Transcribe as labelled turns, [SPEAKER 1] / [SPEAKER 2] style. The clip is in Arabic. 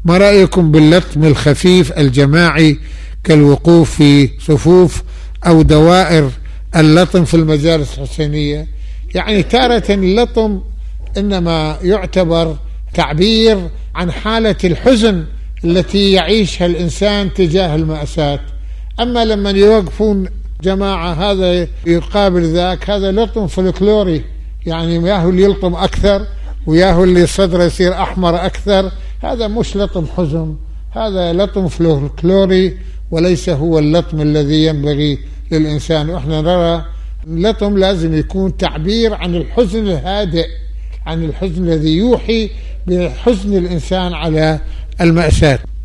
[SPEAKER 1] ما رأيكم باللطم الخفيف الجماعي كالوقوف في صفوف أو دوائر اللطم في المجالس الحسينية؟ يعني تارة اللطم إنما يعتبر تعبير عن حالة الحزن التي يعيشها الإنسان تجاه المأساة، أما لما يوقفون جماعة هذا يقابل ذاك، هذا لطم فولكلوري، يعني ياهو اللي يلطم أكثر وياهو اللي صدره يصير أحمر أكثر، هذا مش لطم حزن، هذا لطم فولكلوري وليس هو اللطم الذي ينبغي للإنسان. وإحنا نرى اللطم لازم يكون تعبير عن الحزن الهادئ، عن الحزن الذي يوحي بحزن الإنسان على المأساة.